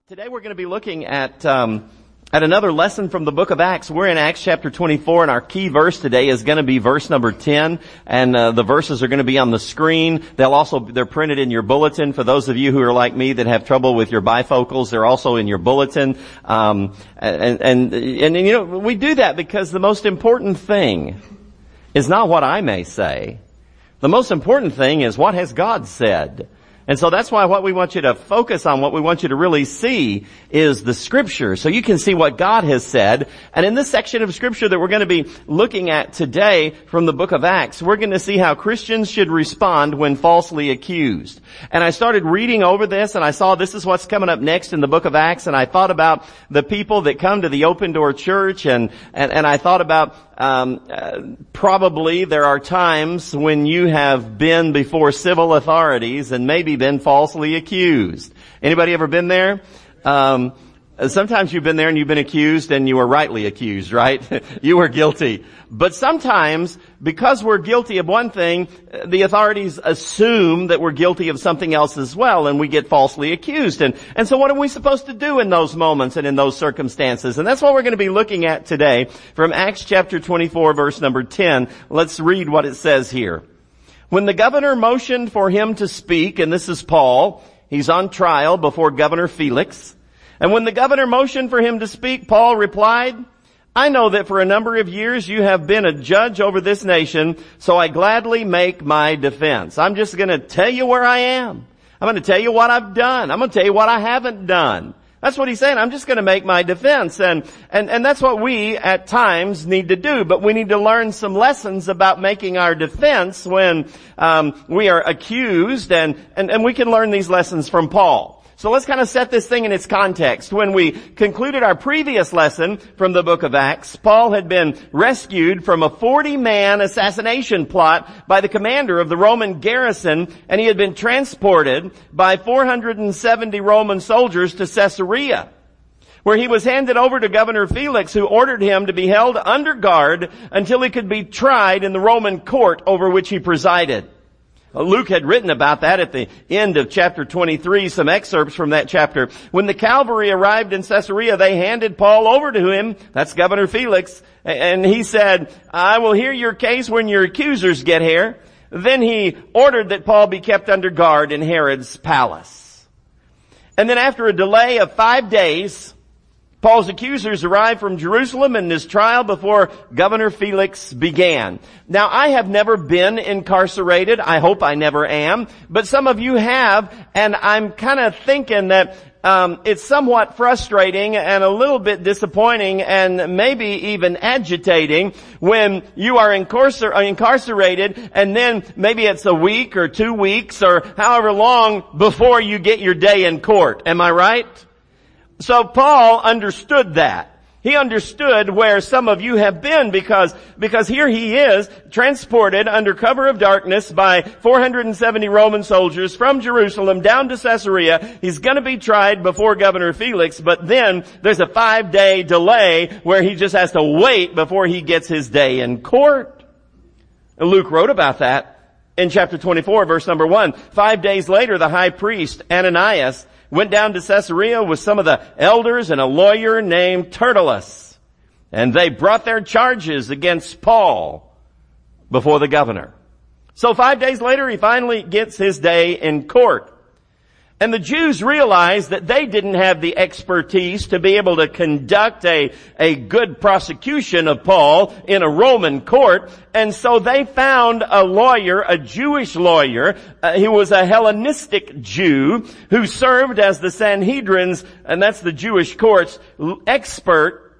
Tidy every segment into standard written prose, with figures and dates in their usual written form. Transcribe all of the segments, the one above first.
Today we're going to be looking at another lesson from the book of Acts. We're in Acts chapter 24, and our key verse today is going to be verse number 10. And the verses are going to be on the screen. They're printed in your bulletin. For those of you who are like me that have trouble with your bifocals, they're also in your bulletin. And you know, we do that because the most important thing is not what I may say. The most important thing is what has God said. And so that's why what we want you to focus on, what we want you to really see is the Scripture, so you can see what God has said. And in this section of Scripture that we're going to be looking at today from the book of Acts, we're going to see how Christians should respond when falsely accused. And I started reading over this, and I saw this is what's coming up next in the book of Acts, and I thought about the people that come to the Open Door Church, and I thought about probably there are times when you have been before civil authorities and maybe been falsely accused. Anybody ever been there? Sometimes you've been there and you've been accused and you were rightly accused, right? You were guilty. But sometimes, because we're guilty of one thing, the authorities assume that we're guilty of something else as well, and we get falsely accused. And so what are we supposed to do in those moments and in those circumstances? And that's what we're going to be looking at today from Acts chapter 24, verse number 10. Let's read what it says here. When the governor motioned for him to speak, and this is Paul, he's on trial before Governor Felix. And when the governor motioned for him to speak, Paul replied, I know that for a number of years you have been a judge over this nation, so I gladly make my defense. I'm just going to tell you where I am. I'm going to tell you what I've done. I'm going to tell you what I haven't done. That's what he's saying. I'm just going to make my defense. And that's what we at times need to do. But we need to learn some lessons about making our defense when we are accused. And we can learn these lessons from Paul. So let's kind of set this thing in its context. When we concluded our previous lesson from the book of Acts, Paul had been rescued from a 40-man assassination plot by the commander of the Roman garrison, and he had been transported by 470 Roman soldiers to Caesarea, where he was handed over to Governor Felix, who ordered him to be held under guard until he could be tried in the Roman court over which he presided. Luke had written about that at the end of chapter 23, some excerpts from that chapter. When the cavalry arrived in Caesarea, they handed Paul over to him, that's Governor Felix, and he said, I will hear your case when your accusers get here. Then he ordered that Paul be kept under guard in Herod's palace. And then after a delay of 5 days, Paul's accusers arrived from Jerusalem and his trial before Governor Felix began. Now, I have never been incarcerated. I hope I never am. But some of you have, and I'm kind of thinking that it's somewhat frustrating and a little bit disappointing and maybe even agitating when you are incarcerated and then maybe it's a week or 2 weeks or however long before you get your day in court. Am I right? So Paul understood that. He understood where some of you have been because here he is transported under cover of darkness by 470 Roman soldiers from Jerusalem down to Caesarea. He's going to be tried before Governor Felix, but then there's a 5-day delay where he just has to wait before he gets his day in court. And Luke wrote about that in chapter 24, verse number 1. 5 days later, the high priest, Ananias, went down to Caesarea with some of the elders and a lawyer named Tertullus. And they brought their charges against Paul before the governor. So 5 days later, he finally gets his day in court. And the Jews realized that they didn't have the expertise to be able to conduct a good prosecution of Paul in a Roman court. And so they found a lawyer, a Jewish lawyer. He was a Hellenistic Jew who served as the Sanhedrin's, and that's the Jewish court's, expert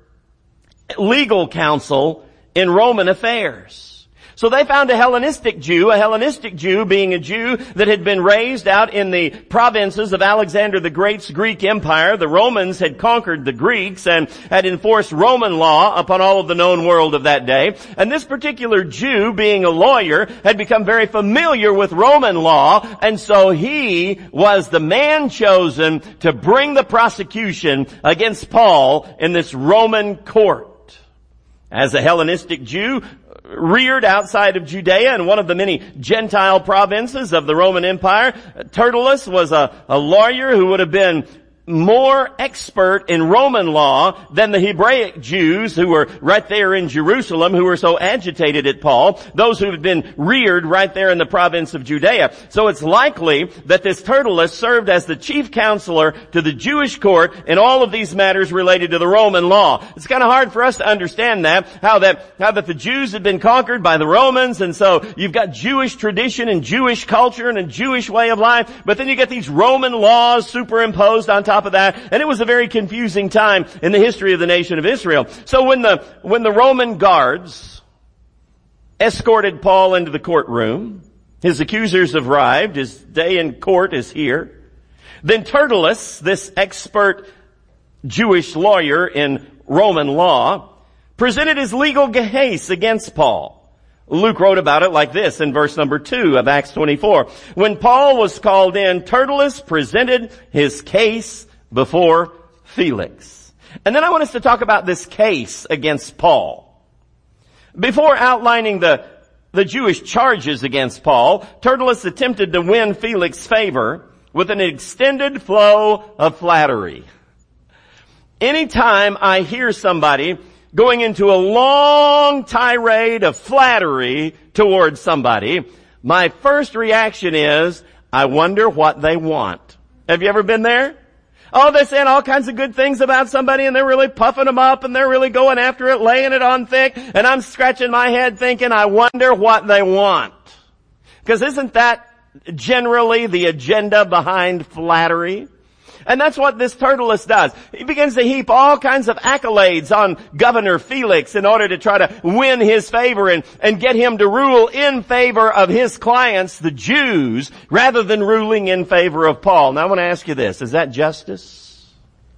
legal counsel in Roman affairs. So they found a Hellenistic Jew being a Jew that had been raised out in the provinces of Alexander the Great's Greek Empire. The Romans had conquered the Greeks and had enforced Roman law upon all of the known world of that day. And this particular Jew, being a lawyer, had become very familiar with Roman law, and so he was the man chosen to bring the prosecution against Paul in this Roman court. As a Hellenistic Jew, reared outside of Judea in one of the many Gentile provinces of the Roman Empire, Tertullus was a lawyer who would have been more expert in Roman law than the Hebraic Jews who were right there in Jerusalem, who were so agitated at Paul, those who had been reared right there in the province of Judea. So it's likely that this Tertullus served as the chief counselor to the Jewish court in all of these matters related to the Roman law. It's kind of hard for us to understand that, how that the Jews had been conquered by the Romans, and so you've got Jewish tradition and Jewish culture and a Jewish way of life, but then you get these Roman laws superimposed on top of that, and it was a very confusing time in the history of the nation of Israel. So when the Roman guards escorted Paul into the courtroom, his accusers have arrived, his day in court is here, then Tertullus, this expert Jewish lawyer in Roman law, presented his legal case against Paul. Luke wrote about it like this in verse number 2 of Acts 24. When Paul was called in, Tertullus presented his case before Felix. And then I want us to talk about this case against Paul. Before outlining the Jewish charges against Paul, Tertullus attempted to win Felix's favor with an extended flow of flattery. Anytime I hear somebody going into a long tirade of flattery towards somebody, my first reaction is, I wonder what they want. Have you ever been there? Oh, they're saying all kinds of good things about somebody and they're really puffing them up and they're really going after it, laying it on thick, and I'm scratching my head thinking, I wonder what they want. Because isn't that generally the agenda behind flattery? And that's what this Tertullus does. He begins to heap all kinds of accolades on Governor Felix in order to try to win his favor and get him to rule in favor of his clients, the Jews, rather than ruling in favor of Paul. Now I want to ask you this, is that justice?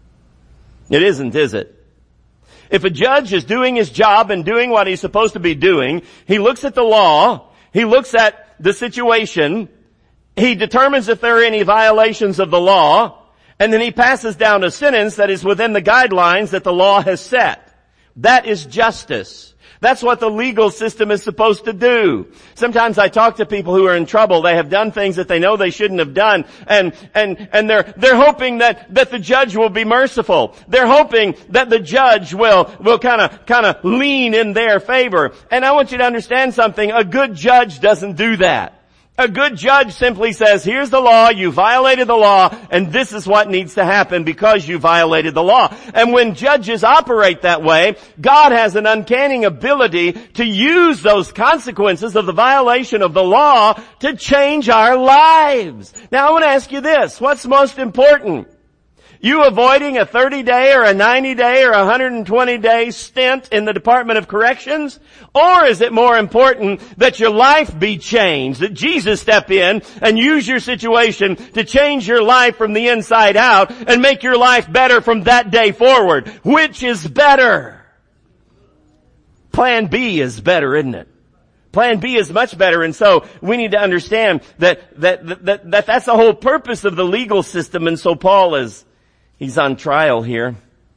It isn't, is it? If a judge is doing his job and doing what he's supposed to be doing, he looks at the law, he looks at the situation, he determines if there are any violations of the law, and then he passes down a sentence that is within the guidelines that the law has set. That is justice. That's what the legal system is supposed to do. Sometimes I talk to people who are in trouble. They have done things that they know they shouldn't have done, and they're hoping that the judge will be merciful. They're hoping that the judge will kind of lean in their favor. And I want you to understand something. A good judge doesn't do that. A good judge simply says, here's the law, you violated the law, and this is what needs to happen because you violated the law. And when judges operate that way, God has an uncanny ability to use those consequences of the violation of the law to change our lives. Now I want to ask you this, what's most important? You avoiding a 30-day or a 90-day or a 120-day stint in the Department of Corrections? Or is it more important that your life be changed, that Jesus step in and use your situation to change your life from the inside out and make your life better from that day forward? Which is better? Plan B is better, isn't it? Plan B is much better, and so we need to understand that's the whole purpose of the legal system, and so Paul he's on trial here.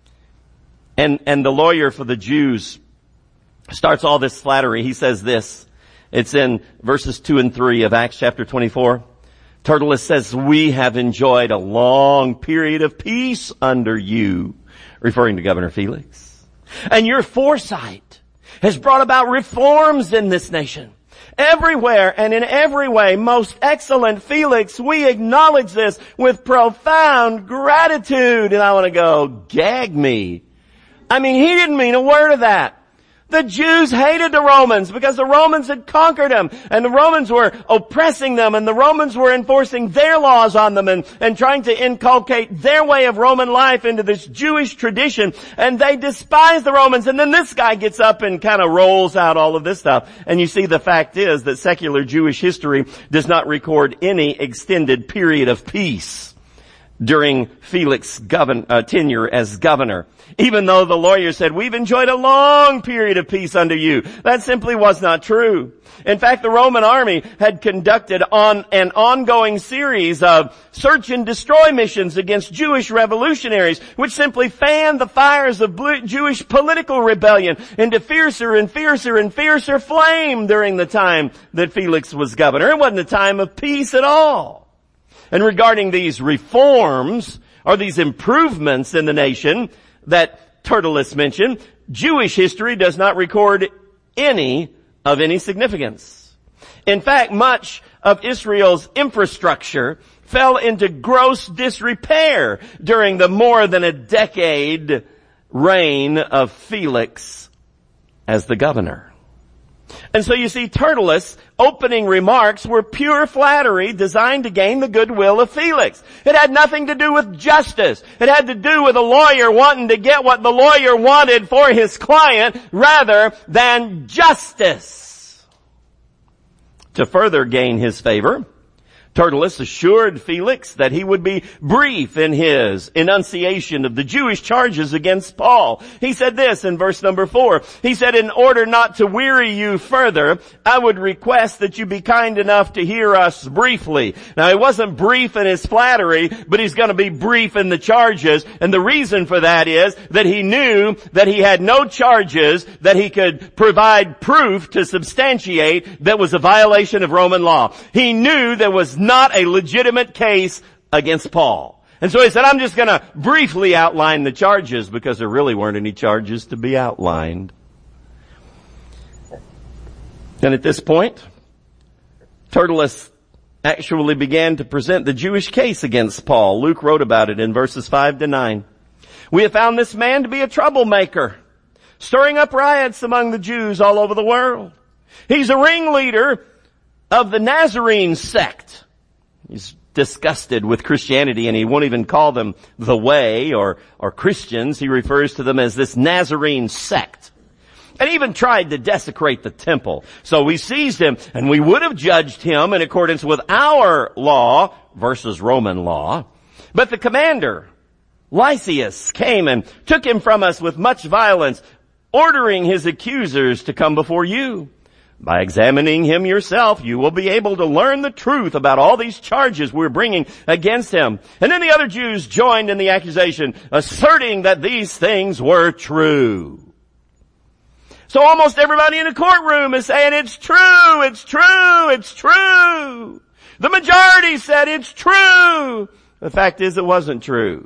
And the lawyer for the Jews starts all this flattery. He says this. It's in verses 2 and 3 of Acts chapter 24. Tertullus says, we have enjoyed a long period of peace under you, referring to Governor Felix. And your foresight has brought about reforms in this nation. Everywhere and in every way, most excellent Felix, we acknowledge this with profound gratitude. And I want to go, gag me. I mean, he didn't mean a word of that. The Jews hated the Romans because the Romans had conquered them, and the Romans were oppressing them, and the Romans were enforcing their laws on them and trying to inculcate their way of Roman life into this Jewish tradition, and they despised the Romans. And then this guy gets up and kind of rolls out all of this stuff. And you see, the fact is that secular Jewish history does not record any extended period of peace during Felix's tenure as governor. Even though the lawyer said, we've enjoyed a long period of peace under you. That simply was not true. In fact, the Roman army had conducted an ongoing series of search and destroy missions against Jewish revolutionaries, which simply fanned the fires of Jewish political rebellion into fiercer and fiercer and fiercer flame during the time that Felix was governor. It wasn't a time of peace at all. And regarding these reforms, or these improvements in the nation that Tertullus mentioned, Jewish history does not record any of any significance. In fact, much of Israel's infrastructure fell into gross disrepair during the more than a decade reign of Felix as the governor. And so you see, Tertullus' opening remarks were pure flattery designed to gain the goodwill of Felix. It had nothing to do with justice. It had to do with a lawyer wanting to get what the lawyer wanted for his client rather than justice. To further gain his favor, Tertullus assured Felix that he would be brief in his enunciation of the Jewish charges against Paul. He said this in verse number 4. He said, in order not to weary you further, I would request that you be kind enough to hear us briefly. Now, he wasn't brief in his flattery, but he's going to be brief in the charges. And the reason for that is that he knew that he had no charges that he could provide proof to substantiate that was a violation of Roman law. He knew there was not a legitimate case against Paul. And so he said, I'm just going to briefly outline the charges because there really weren't any charges to be outlined. And at this point, Tertullus actually began to present the Jewish case against Paul. Luke wrote about it in verses 5 to 9. We have found this man to be a troublemaker, stirring up riots among the Jews all over the world. He's a ringleader of the Nazarene sect. He's disgusted with Christianity, and he won't even call them the way or Christians. He refers to them as this Nazarene sect. And even tried to desecrate the temple. So we seized him, and we would have judged him in accordance with our law versus Roman law. But the commander, Lysias, came and took him from us with much violence, ordering his accusers to come before you. By examining him yourself, you will be able to learn the truth about all these charges we're bringing against him. And then the other Jews joined in the accusation, asserting that these things were true. So almost everybody in the courtroom is saying, it's true, it's true, it's true. The majority said it's true. The fact is, it wasn't true.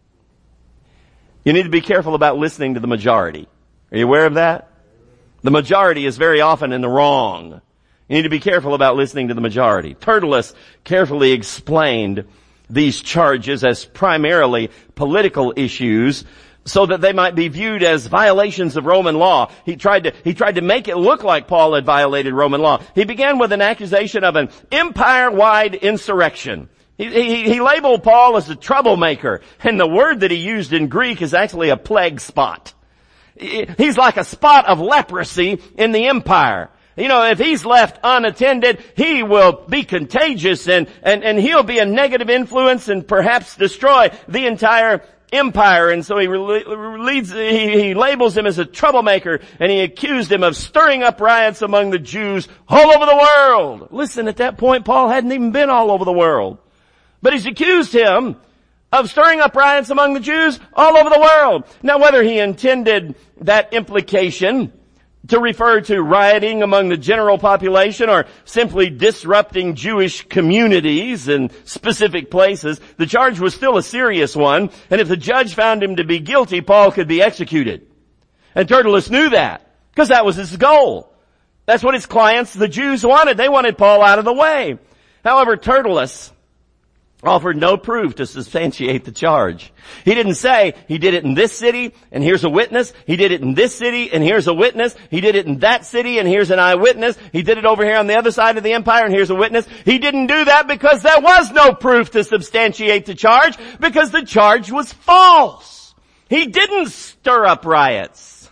You need to be careful about listening to the majority. Are you aware of that? The majority is very often in the wrong. You need to be careful about listening to the majority. Tertullus carefully explained these charges as primarily political issues so that they might be viewed as violations of Roman law. He tried to make it look like Paul had violated Roman law. He began with an accusation of an empire-wide insurrection. He labeled Paul as a troublemaker, and the word that he used in Greek is actually a plague spot. He's like a spot of leprosy in the empire. You know, if he's left unattended, he will be contagious and he'll be a negative influence and perhaps destroy the entire empire. And so he labels him as a troublemaker, and he accused him of stirring up riots among the Jews all over the world. Listen, at that point, Paul hadn't even been all over the world. But he's accused him of stirring up riots among the Jews all over the world. Now, whether he intended that implication to refer to rioting among the general population or simply disrupting Jewish communities in specific places, the charge was still a serious one. And if the judge found him to be guilty, Paul could be executed. And Tertullus knew that because that was his goal. That's what his clients, the Jews, wanted. They wanted Paul out of the way. However, Tertullus offered no proof to substantiate the charge. He didn't say, he did it in this city, and here's a witness. He did it in this city, and here's a witness. He did it in that city, and here's an eyewitness. He did it over here on the other side of the empire, and here's a witness. He didn't do that because there was no proof to substantiate the charge, because the charge was false. He didn't stir up riots.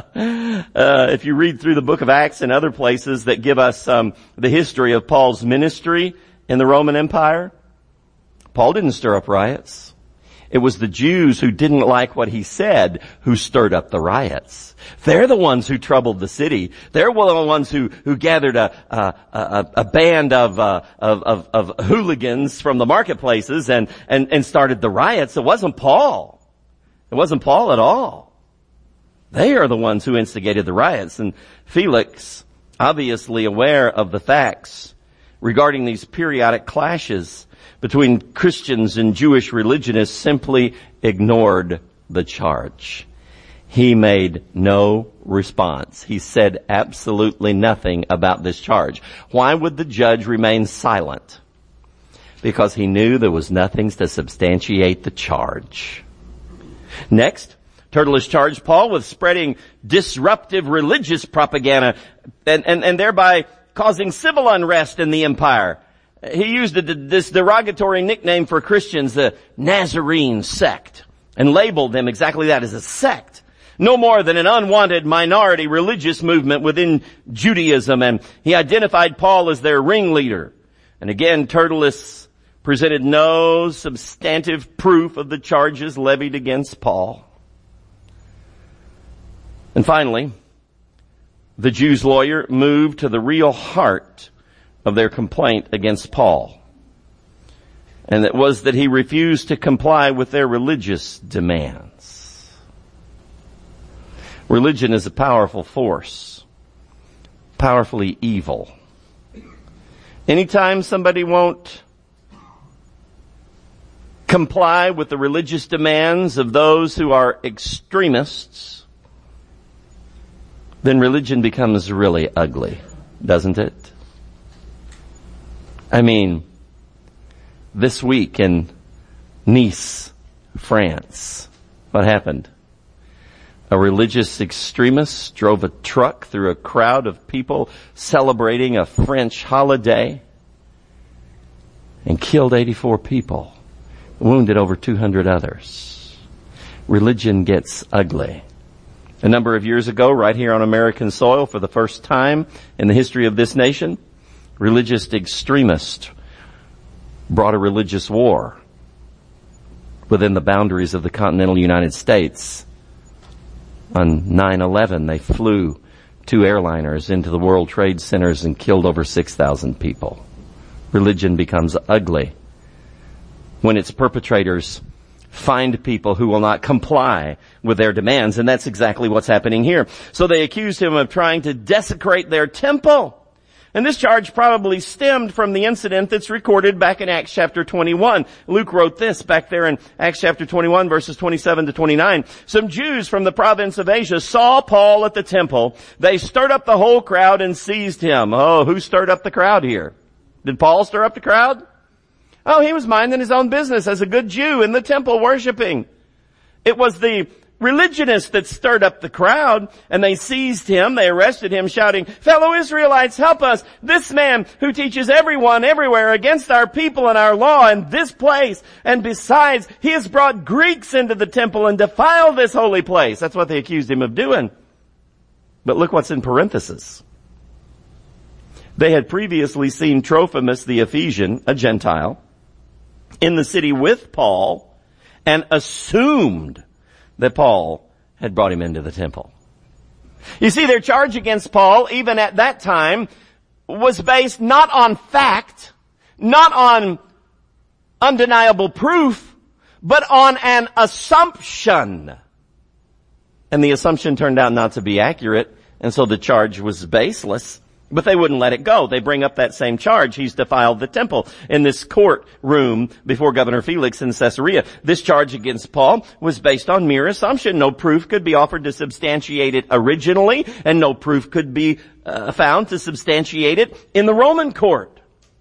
If you read through the book of Acts and other places that give us the history of Paul's ministry in the Roman Empire, Paul didn't stir up riots. It was the Jews who didn't like what he said who stirred up the riots. They're the ones who troubled the city. They're the ones who gathered a band of hooligans from the marketplaces and started the riots. It wasn't Paul. It wasn't Paul at all. They are the ones who instigated the riots. And Felix, obviously aware of the facts regarding these periodic clashes, between Christians and Jewish religionists simply ignored the charge. He made no response. He said absolutely nothing about this charge. Why would the judge remain silent? Because he knew there was nothing to substantiate the charge. Next, Tertullus charged Paul with spreading disruptive religious propaganda and thereby causing civil unrest in the empire. He used this derogatory nickname for Christians, the Nazarene sect, and labeled them exactly that, as a sect. No more than an unwanted minority religious movement within Judaism, and he identified Paul as their ringleader. And again, Tertullus presented no substantive proof of the charges levied against Paul. And finally, the Jews' lawyer moved to the real heart of their complaint against Paul. And it was that he refused to comply with their religious demands. Religion is a powerful force, powerfully evil. Anytime somebody won't comply with the religious demands of those who are extremists, then religion becomes really ugly, doesn't it? I mean, this week in Nice, France, what happened? A religious extremist drove a truck through a crowd of people celebrating a French holiday and killed 84 people, wounded over 200 others. Religion gets ugly. A number of years ago, right here on American soil, for the first time in the history of this nation, religious extremists brought a religious war within the boundaries of the continental United States. On 9/11, they flew 2 airliners into the World Trade Centers and killed over 6,000 people. Religion becomes ugly when its perpetrators find people who will not comply with their demands, and that's exactly what's happening here. So they accused him of trying to desecrate their temple. And this charge probably stemmed from the incident that's recorded back in Acts chapter 21. Luke wrote this back there in Acts chapter 21, verses 27 to 29. Some Jews from the province of Asia saw Paul at the temple. They stirred up the whole crowd and seized him. Oh, who stirred up the crowd here? Did Paul stir up the crowd? Oh, he was minding his own business as a good Jew in the temple worshiping. It was the religionists that stirred up the crowd, and they seized him. They arrested him, shouting, "Fellow Israelites, help us! This man who teaches everyone everywhere against our people and our law in this place. And besides, he has brought Greeks into the temple and defiled this holy place." That's what they accused him of doing. But look what's in parentheses. They had previously seen Trophimus the Ephesian, a Gentile, in the city with Paul, and assumed that Paul had brought him into the temple. You see, their charge against Paul, even at that time, was based not on fact, not on undeniable proof, but on an assumption. And the assumption turned out not to be accurate, and so the charge was baseless. But they wouldn't let it go. They bring up that same charge. He's defiled the temple in this courtroom before Governor Felix in Caesarea. This charge against Paul was based on mere assumption. No proof could be offered to substantiate it originally, and no proof could be found to substantiate it in the Roman court.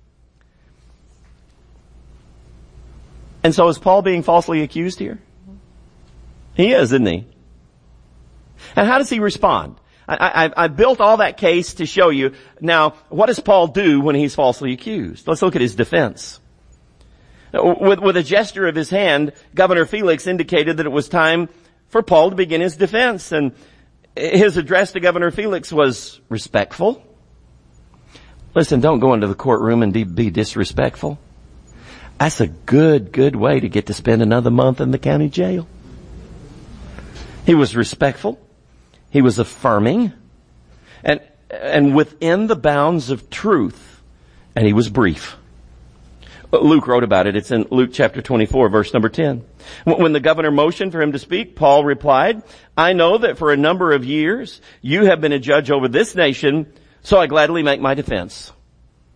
And so is Paul being falsely accused here? He is, isn't he? And how does he respond? I built all that case to show you. Now, what does Paul do when he's falsely accused? Let's look at his defense. With a gesture of his hand, Governor Felix indicated that it was time for Paul to begin his defense. And his address to Governor Felix was respectful. Listen, don't go into the courtroom and be disrespectful. That's a good way to get to spend another month in the county jail. He was respectful. He was affirming, and within the bounds of truth, and he was brief. Luke wrote about it. It's in Luke chapter 24, verse number 10. When the governor motioned for him to speak, Paul replied, "I know that for a number of years you have been a judge over this nation, so I gladly make my defense."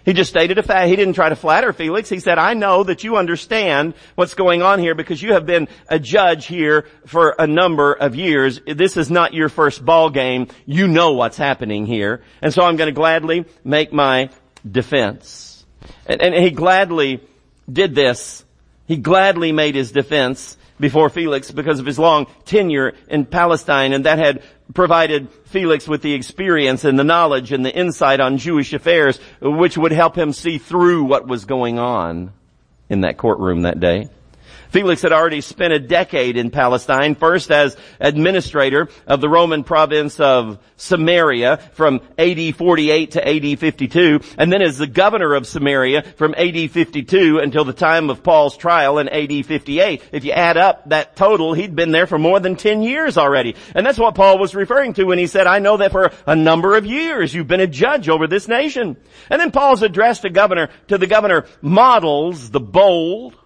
He just stated a fact. He didn't try to flatter Felix. He said, I know that you understand what's going on here because you have been a judge here for a number of years. This is not your first ball game. You know what's happening here. And so I'm going to gladly make my defense. And he gladly did this. He gladly made his defense before Felix because of his long tenure in Palestine, and that had provided Felix with the experience and the knowledge and the insight on Jewish affairs, which would help him see through what was going on in that courtroom that day. Felix had already spent a decade in Palestine, first as administrator of the Roman province of Samaria from AD 48 to AD 52, and then as the governor of Samaria from AD 52 until the time of Paul's trial in AD 58. If you add up that total, he'd been there for more than 10 years already. And that's what Paul was referring to when he said, I know that for a number of years you've been a judge over this nation. And then Paul's address to the governor models the bold,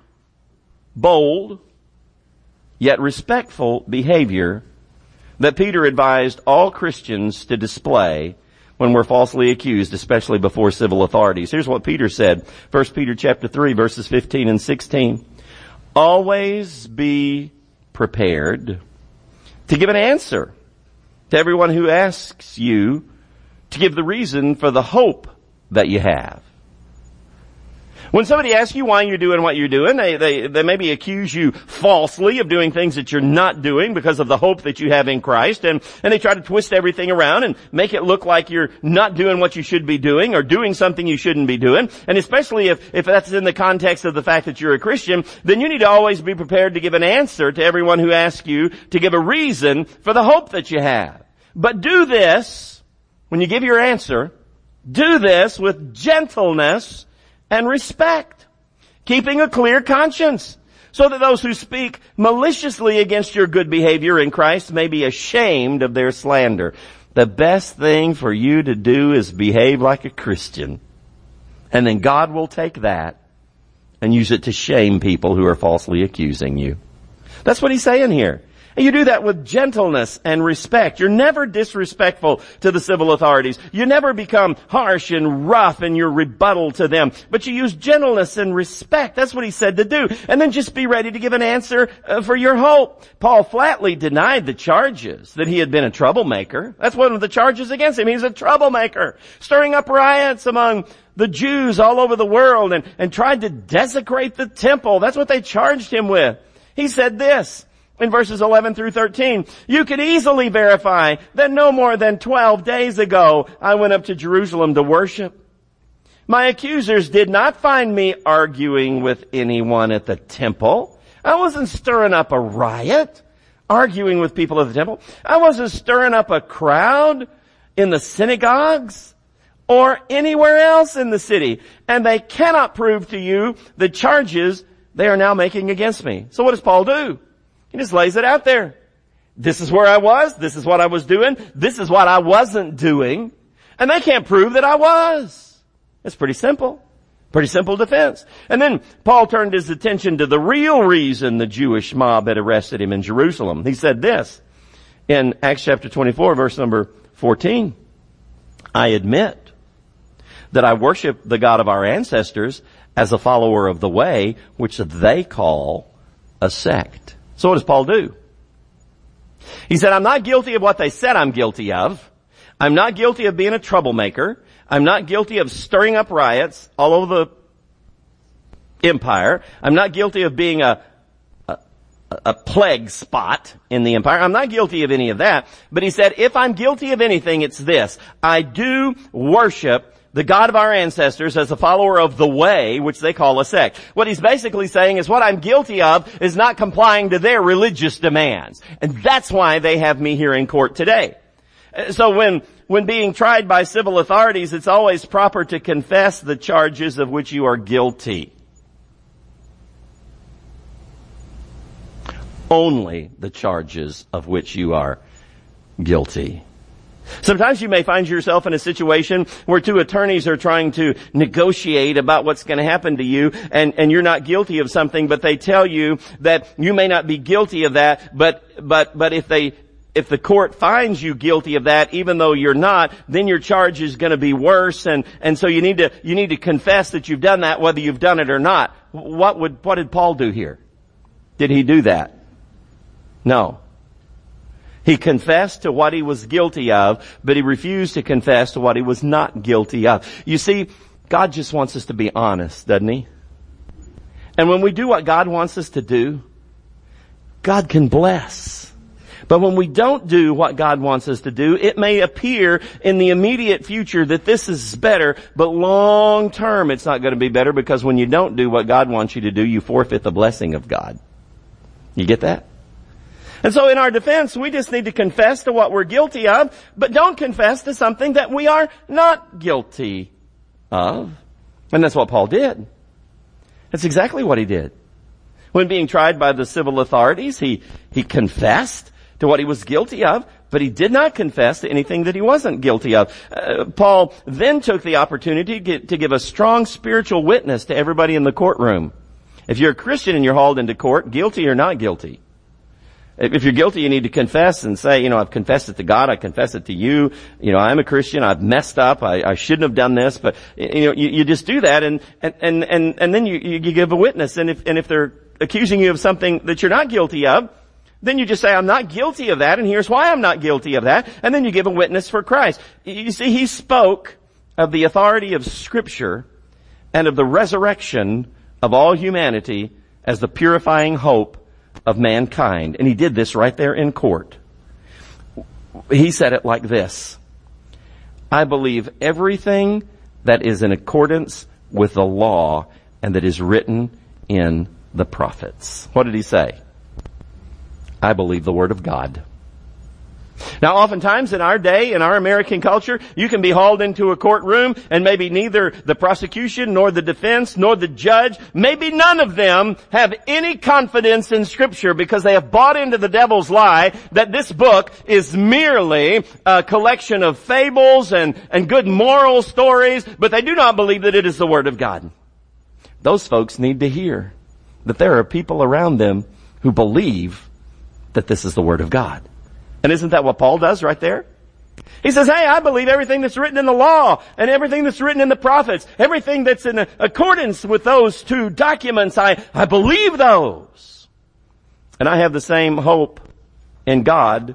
yet respectful behavior that Peter advised all Christians to display when we're falsely accused, especially before civil authorities. Here's what Peter said. 1 Peter chapter 3, verses 15 and 16. Always be prepared to give an answer to everyone who asks you to give the reason for the hope that you have. When somebody asks you why you're doing what you're doing, they maybe accuse you falsely of doing things that you're not doing because of the hope that you have in Christ, and they try to twist everything around and make it look like you're not doing what you should be doing or doing something you shouldn't be doing. And especially if that's in the context of the fact that you're a Christian, then you need to always be prepared to give an answer to everyone who asks you to give a reason for the hope that you have. But do this, when you give your answer, do this with gentleness and respect, keeping a clear conscience, so that those who speak maliciously against your good behavior in Christ may be ashamed of their slander. The best thing for you to do is behave like a Christian. And then God will take that and use it to shame people who are falsely accusing you. That's what he's saying here. And you do that with gentleness and respect. You're never disrespectful to the civil authorities. You never become harsh and rough in your rebuttal to them. But you use gentleness and respect. That's what he said to do. And then just be ready to give an answer for your hope. Paul flatly denied the charges that he had been a troublemaker. That's one of the charges against him. He's a troublemaker, stirring up riots among the Jews all over the world and tried to desecrate the temple. That's what they charged him with. He said this in verses 11 through 13, you can easily verify that no more than 12 days ago I went up to Jerusalem to worship. My accusers did not find me arguing with anyone at the temple. I wasn't stirring up a riot, arguing with people at the temple. I wasn't stirring up a crowd in the synagogues or anywhere else in the city. And they cannot prove to you the charges they are now making against me. So what does Paul do? He just lays it out there. This is where I was. This is what I was doing. This is what I wasn't doing. And they can't prove that I was. It's pretty simple. Pretty simple defense. And then Paul turned his attention to the real reason the Jewish mob had arrested him in Jerusalem. He said this in Acts chapter 24, verse number 14. I admit that I worship the God of our ancestors as a follower of the way, which they call a sect. So what does Paul do? He said, I'm not guilty of what they said I'm guilty of. I'm not guilty of being a troublemaker. I'm not guilty of stirring up riots all over the empire. I'm not guilty of being a plague spot in the empire. I'm not guilty of any of that. But he said, if I'm guilty of anything, it's this. I do worship the God of our ancestors as a follower of the way, which they call a sect. What he's basically saying is what I'm guilty of is not complying to their religious demands. And that's why they have me here in court today. So when being tried by civil authorities, it's always proper to confess the charges of which you are guilty. Only the charges of which you are guilty. Sometimes you may find yourself in a situation where two attorneys are trying to negotiate about what's going to happen to you, and you're not guilty of something, but they tell you that you may not be guilty of that, but if they if the court finds you guilty of that, even though you're not, then your charge is going to be worse, and so you need to confess that you've done that, whether you've done it or not. What did Paul do here? Did he do that? No. He confessed to what he was guilty of, but he refused to confess to what he was not guilty of. You see, God just wants us to be honest, doesn't he? And when we do what God wants us to do, God can bless. But when we don't do what God wants us to do, it may appear in the immediate future that this is better, but long term it's not going to be better, because when you don't do what God wants you to do, you forfeit the blessing of God. You get that? And so in our defense, we just need to confess to what we're guilty of, but don't confess to something that we are not guilty of. And that's what Paul did. That's exactly what he did. When being tried by the civil authorities, he confessed to what he was guilty of, but he did not confess to anything that he wasn't guilty of. Paul then took the opportunity to give a strong spiritual witness to everybody in the courtroom. If you're a Christian and you're hauled into court, guilty or not guilty, if you're guilty, you need to confess and say, I've confessed it to God, I confess it to you, I'm a Christian, I've messed up, I shouldn't have done this, but, you just do that, and then you give a witness, and if they're accusing you of something that you're not guilty of, then you just say, I'm not guilty of that, and here's why I'm not guilty of that, and then you give a witness for Christ. You see, he spoke of the authority of Scripture and of the resurrection of all humanity as the purifying hope of mankind. And he did this right there in court. He said it like this: I believe everything that is in accordance with the law and that is written in the prophets. What did he say? I believe the Word of God. Now, oftentimes in our day, in our American culture, you can be hauled into a courtroom and maybe neither the prosecution nor the defense nor the judge, maybe none of them have any confidence in Scripture, because they have bought into the devil's lie that this book is merely a collection of fables and good moral stories, but they do not believe that it is the Word of God. Those folks need to hear that there are people around them who believe that this is the Word of God. And isn't that what Paul does right there? He says, hey, I believe everything that's written in the law and everything that's written in the prophets, everything that's in accordance with those two documents, I believe those. And I have the same hope in God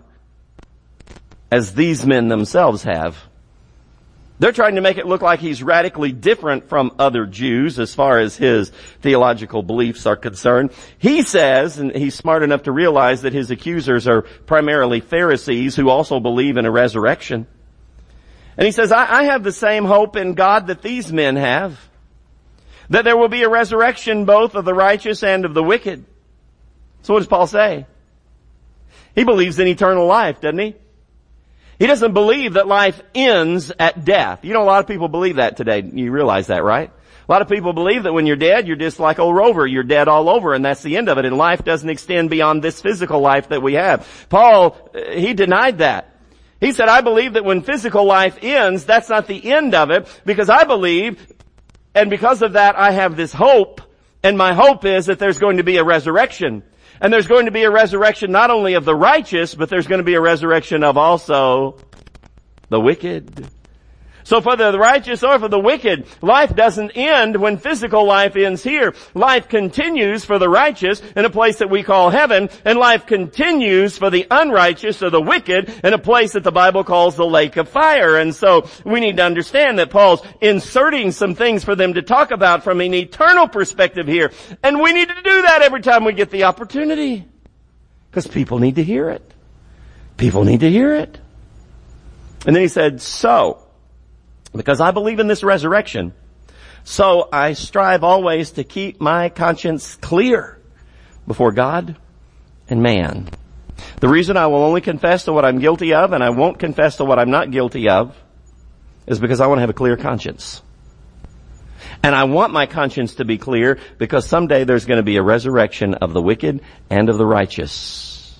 as these men themselves have. They're trying to make it look like he's radically different from other Jews as far as his theological beliefs are concerned. He says, and he's smart enough to realize that his accusers are primarily Pharisees who also believe in a resurrection. And he says, I have the same hope in God that these men have, that there will be a resurrection both of the righteous and of the wicked. So what does Paul say? He believes in eternal life, doesn't he? He doesn't believe that life ends at death. A lot of people believe that today. You realize that, right? A lot of people believe that when you're dead, you're just like old Rover. You're dead all over, and that's the end of it. And life doesn't extend beyond this physical life that we have. Paul, he denied that. He said, I believe that when physical life ends, that's not the end of it, because I believe, and because of that, I have this hope, and my hope is that there's going to be a resurrection. And there's going to be a resurrection not only of the righteous, but there's going to be a resurrection of also the wicked. So for the righteous or for the wicked, life doesn't end when physical life ends here. Life continues for the righteous in a place that we call heaven, and life continues for the unrighteous or the wicked in a place that the Bible calls the lake of fire. And so we need to understand that Paul's inserting some things for them to talk about from an eternal perspective here. And we need to do that every time we get the opportunity, because people need to hear it. People need to hear it. And then he said, because I believe in this resurrection, so I strive always to keep my conscience clear before God and man. The reason I will only confess to what I'm guilty of and I won't confess to what I'm not guilty of is because I want to have a clear conscience. And I want my conscience to be clear because someday there's going to be a resurrection of the wicked and of the righteous.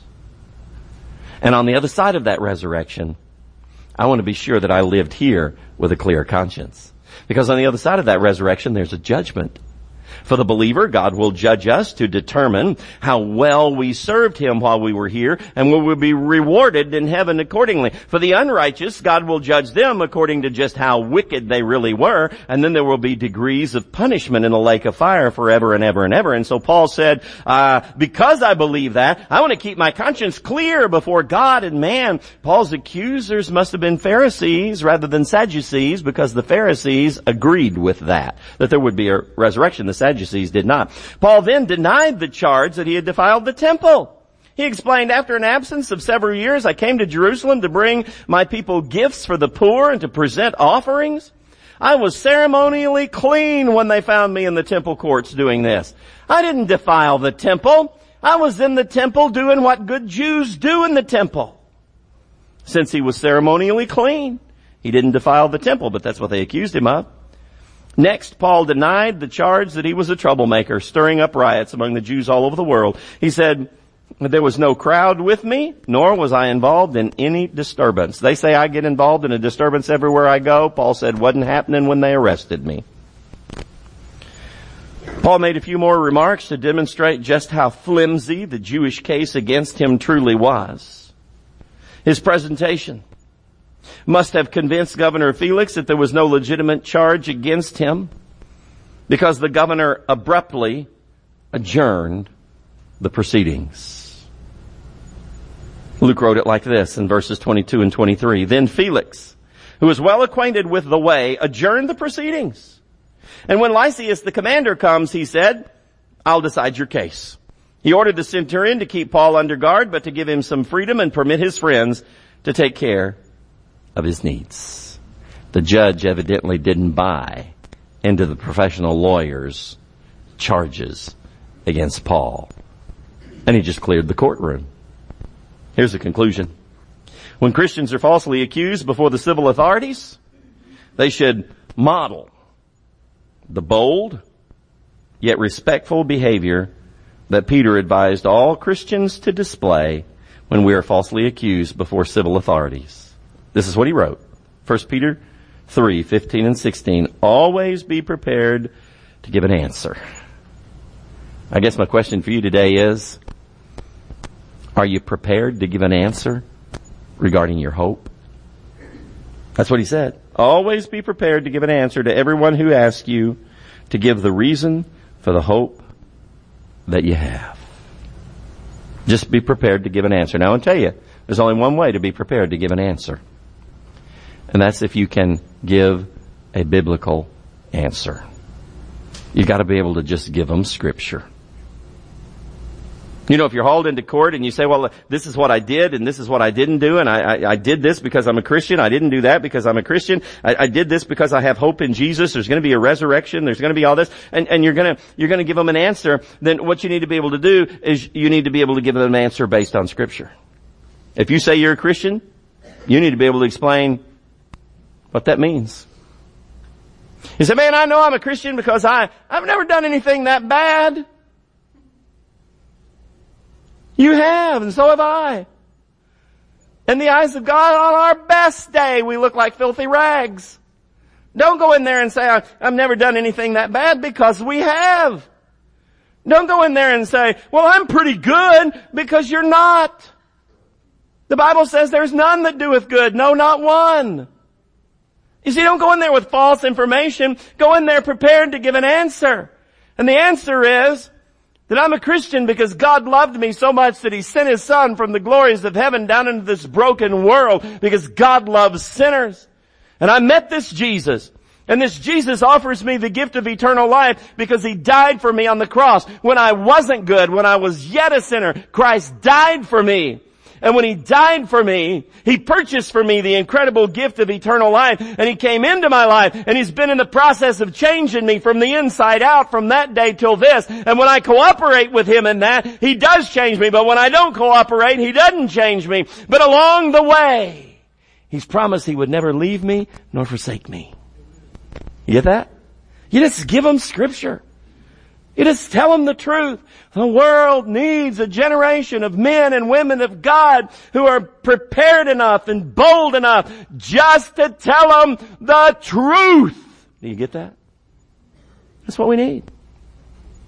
And on the other side of that resurrection, I want to be sure that I lived here with a clear conscience. Because on the other side of that resurrection, there's a judgment. For the believer, God will judge us to determine how well we served Him while we were here, and we will be rewarded in heaven accordingly. For the unrighteous, God will judge them according to just how wicked they really were, and then there will be degrees of punishment in the lake of fire forever and ever and ever. And so Paul said, because I believe that, I want to keep my conscience clear before God and man. Paul's accusers must have been Pharisees rather than Sadducees, because the Pharisees agreed with that there would be a resurrection. The Sadducees did not. Paul then denied the charge that he had defiled the temple. He explained, after an absence of several years, I came to Jerusalem to bring my people gifts for the poor and to present offerings. I was ceremonially clean when they found me in the temple courts doing this. I didn't defile the temple. I was in the temple doing what good Jews do in the temple. Since he was ceremonially clean, he didn't defile the temple, but that's what they accused him of. Next, Paul denied the charge that he was a troublemaker, stirring up riots among the Jews all over the world. He said, there was no crowd with me, nor was I involved in any disturbance. They say I get involved in a disturbance everywhere I go. Paul said, wasn't happening when they arrested me. Paul made a few more remarks to demonstrate just how flimsy the Jewish case against him truly was. His presentation must have convinced Governor Felix that there was no legitimate charge against him, because the governor abruptly adjourned the proceedings. Luke wrote it like this in verses 22 and 23. Then Felix, who was well acquainted with the way, adjourned the proceedings. And when Lysias the commander comes, he said, I'll decide your case. He ordered the centurion to keep Paul under guard, but to give him some freedom and permit his friends to take care of his needs. The judge evidently didn't buy into the professional lawyer's charges against Paul, and he just cleared the courtroom. Here's the conclusion. When Christians are falsely accused before the civil authorities, they should model the bold yet respectful behavior that Peter advised all Christians to display when we are falsely accused before civil authorities. This is what he wrote. 1 Peter 3:15 and 16. Always be prepared to give an answer. I guess my question for you today is, are you prepared to give an answer regarding your hope? That's what he said. Always be prepared to give an answer to everyone who asks you to give the reason for the hope that you have. Just be prepared to give an answer. Now I'll tell you, there's only one way to be prepared to give an answer. And that's if you can give a biblical answer. You got to be able to just give them Scripture. You know, if you're hauled into court and you say, well, this is what I did and this is what I didn't do, and I did this because I'm a Christian, I didn't do that because I'm a Christian, I did this because I have hope in Jesus, there's going to be a resurrection, there's going to be all this, and you're going to give them an answer, then what you need to be able to do is you need to be able to give them an answer based on Scripture. If you say you're a Christian, you need to be able to explain what that means. You say, man, I know I'm a Christian because I've never done anything that bad. You have, and so have I. In the eyes of God, on our best day, we look like filthy rags. Don't go in there and say, I've never done anything that bad, because we have. Don't go in there and say, well, I'm pretty good, because you're not. The Bible says there's none that doeth good, no, not one. You see, don't go in there with false information. Go in there prepared to give an answer. And the answer is that I'm a Christian because God loved me so much that He sent His Son from the glories of heaven down into this broken world, because God loves sinners. And I met this Jesus. And this Jesus offers me the gift of eternal life because He died for me on the cross. When I wasn't good, when I was yet a sinner, Christ died for me. And when He died for me, He purchased for me the incredible gift of eternal life. And He came into my life, and He's been in the process of changing me from the inside out from that day till this. And when I cooperate with Him in that, He does change me. But when I don't cooperate, He doesn't change me. But along the way, He's promised He would never leave me nor forsake me. You get that? You just give them Scripture. You just tell them the truth. The world needs a generation of men and women of God who are prepared enough and bold enough just to tell them the truth. Do you get that? That's what we need.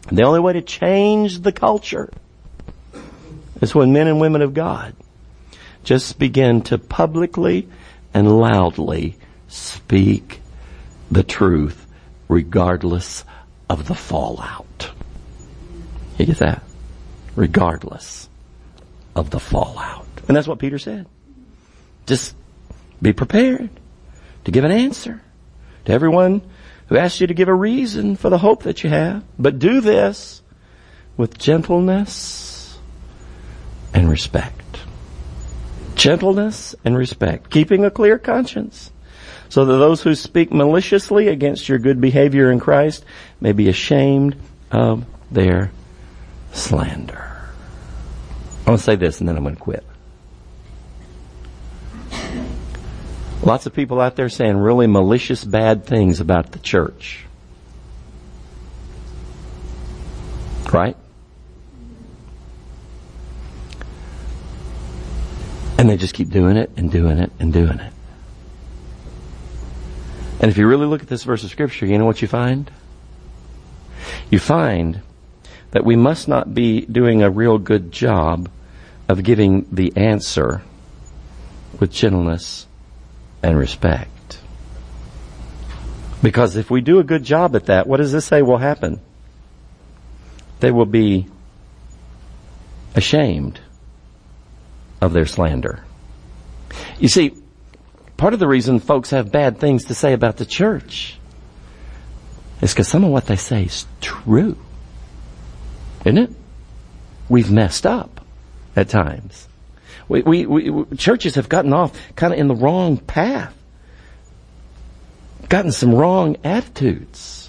The only way to change the culture is when men and women of God just begin to publicly and loudly speak the truth regardless of the fallout. You get that? Regardless of the fallout. And that's what Peter said. Just be prepared to give an answer to everyone who asks you to give a reason for the hope that you have. But do this with gentleness and respect. Gentleness and respect. Keeping a clear conscience, so that those who speak maliciously against your good behavior in Christ may be ashamed of their slander. I want to say this and then I'm going to quit. Lots of people out there saying really malicious, bad things about the church. Right? And they just keep doing it and doing it and doing it. And if you really look at this verse of Scripture, you know what you find? You find that we must not be doing a real good job of giving the answer with gentleness and respect. Because if we do a good job at that, what does this say will happen? They will be ashamed of their slander. You see, part of the reason folks have bad things to say about the church is because some of what they say is true. Isn't it? We've messed up at times. Churches have gotten off kind of in the wrong path. Gotten some wrong attitudes.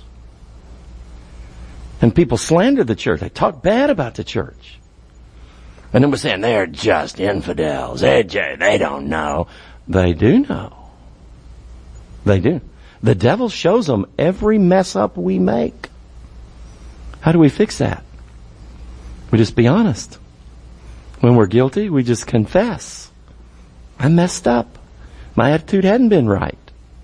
And people slander the church. They talk bad about the church. And then we're saying they're just infidels. They don't know. They do know. They do. The devil shows them every mess up we make. How do we fix that? We just be honest. When we're guilty, we just confess. I messed up. My attitude hadn't been right.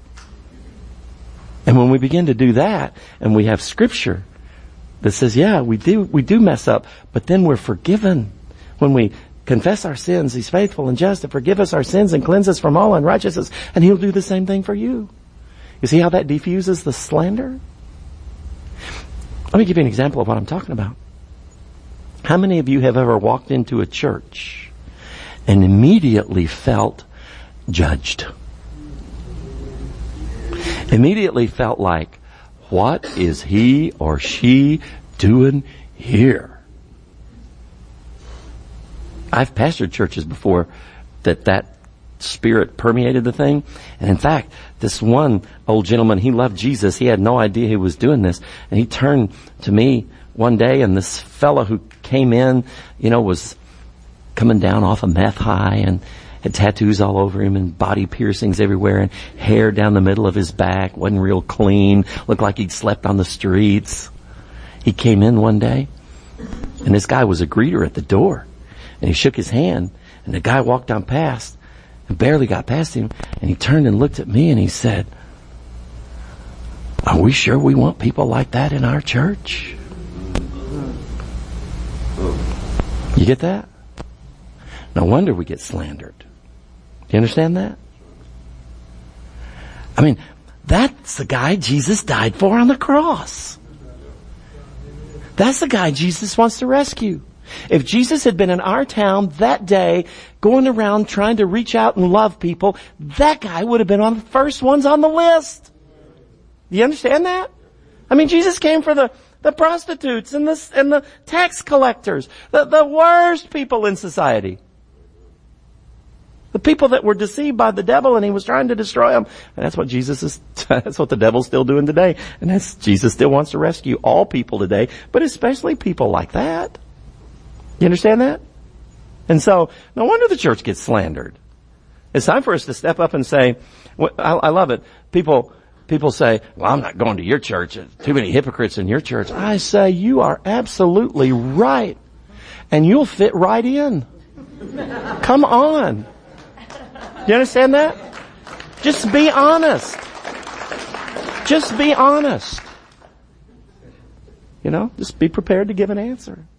And when we begin to do that, and we have Scripture that says, yeah, we do mess up, but then we're forgiven. When we confess our sins, He's faithful and just to forgive us our sins and cleanse us from all unrighteousness, and He'll do the same thing for you. You see how that diffuses the slander? Let me give you an example of what I'm talking about. How many of you have ever walked into a church and immediately felt judged? Immediately felt like, what is he or she doing here? I've pastored churches before that spirit permeated the thing. And in fact, this one old gentleman, he loved Jesus. He had no idea he was doing this. And he turned to me one day, and this fellow who came in, was coming down off a meth high and had tattoos all over him and body piercings everywhere and hair down the middle of his back. Wasn't real clean. Looked like he'd slept on the streets. He came in one day, and this guy was a greeter at the door. And he shook his hand, and the guy walked on past and barely got past him. And he turned and looked at me and he said, "Are we sure we want people like that in our church?" You get that? No wonder we get slandered. Do you understand that? I mean, that's the guy Jesus died for on the cross. That's the guy Jesus wants to rescue. If Jesus had been in our town that day, going around trying to reach out and love people, that guy would have been one of the first ones on the list. Do you understand that? I mean, Jesus came for the prostitutes and the tax collectors, the worst people in society. The people that were deceived by the devil, and he was trying to destroy them. And that's what that's what the devil's still doing today. And Jesus still wants to rescue all people today, but especially people like that. You understand that? And so, no wonder the church gets slandered. It's time for us to step up and say, I love it. People say, well, I'm not going to your church. There's too many hypocrites in your church. I say, you are absolutely right. And you'll fit right in. Come on. You understand that? Just be honest. Just be honest. Just be prepared to give an answer.